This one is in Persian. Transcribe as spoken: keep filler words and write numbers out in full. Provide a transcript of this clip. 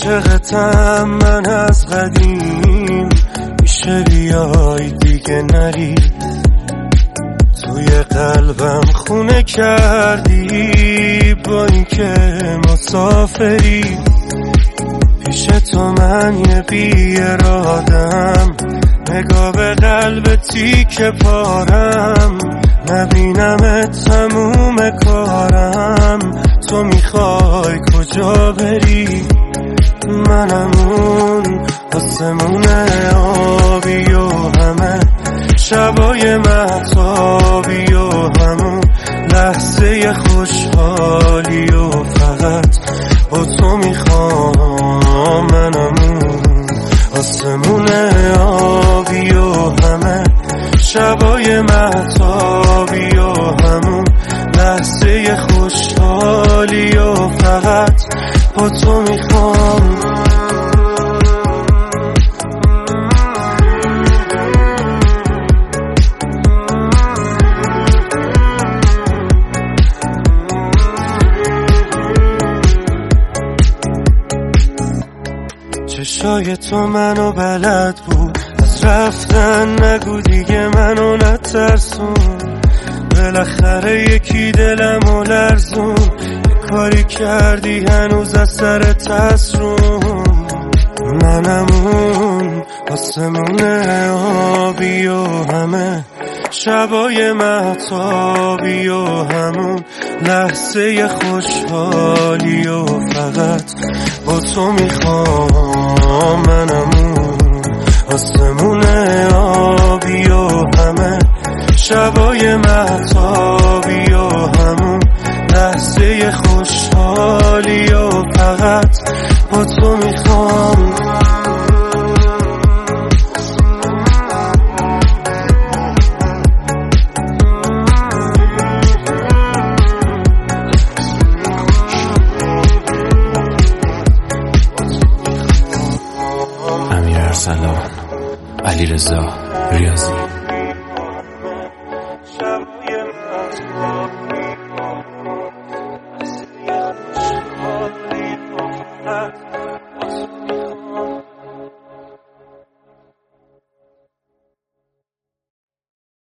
عاشقتم من از قدیم، میشه بیای دیگه نری، توی قلبم خونه کردی با این که مسافری. پیش تو من یه بی ارادم، نگاه به قلب تیک پارم، نبینم تموم کارم. تو میخوای کجا بری؟ منم اون آسمون آبی و همه شبای مهتابی و همون لحظه خوشحالی و فقط با تو میخوام. منم اون آسمون آبی و همه شبای مهتابی و همون لحظه خوشحالی و فقط با تو میخوام. چشای تو منو بلد بود، از رفتن نگو دیگه منو نترسون. بالاخره یکی دلمو لرزون، یه کاری کردی هنوز از سرت هست روم. منم اون آسمون آبی و همه شبای مهتابی و همون لحظه خوشحالی و فقط با تو میخوام. منم اون آسمون آبی و همه شبای مهتابی و همون لحظه خوشحالی و فقط با تو میخوام. امیر ارسلان، علیرضا ریاضی.